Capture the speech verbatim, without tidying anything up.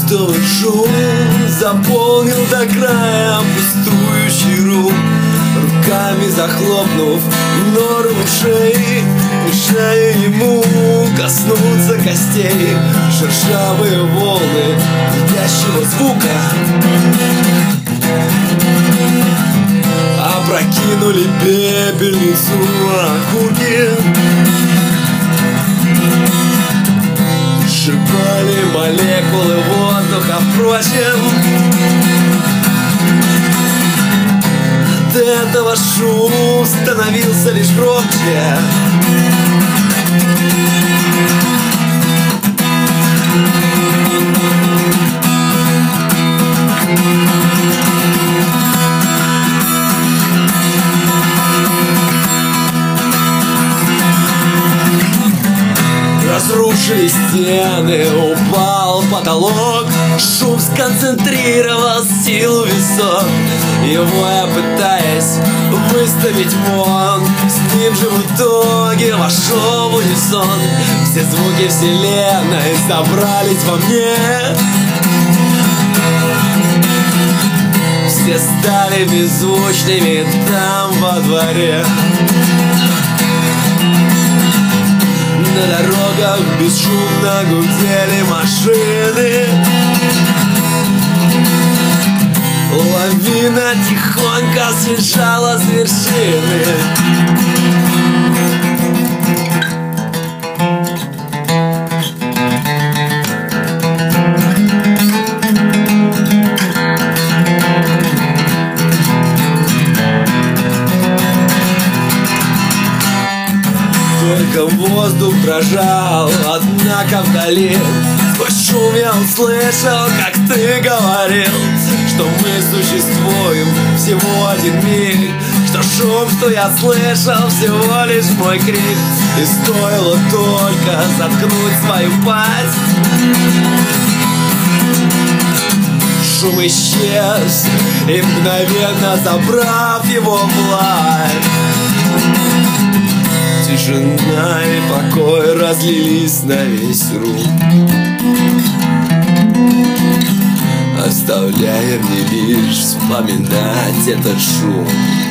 Почтовый шум заполнил до края пустующий рум, руками захлопнув нору ушей, мешая ему коснуться костей. Шершавые волны летящего звука опрокинули пепельницу окурки, шипали молекулы воздуха. Впрочем, от этого шум становился лишь громче. Разрушились стены, упал потолок, шум сконцентрировал силу весов. Его я пытаясь выставить вон, с ним же в итоге вошел в унисон. Все звуки вселенной собрались во мне, все стали беззвучными там во дворе. На дорогах бесшумно гудели машины, лавина тихонько съезжала с вершины. Только воздух дрожал, однако вдали сквозь шум я услышал, как ты говорил, что мы существуем всего один миг, что шум, что я слышал, всего лишь мой крик. И стоило только заткнуть свою пасть, шум исчез, и мгновенно забрав его власть, тишина и покой разлились на весь рум, оставляя мне лишь вспоминать этот шум.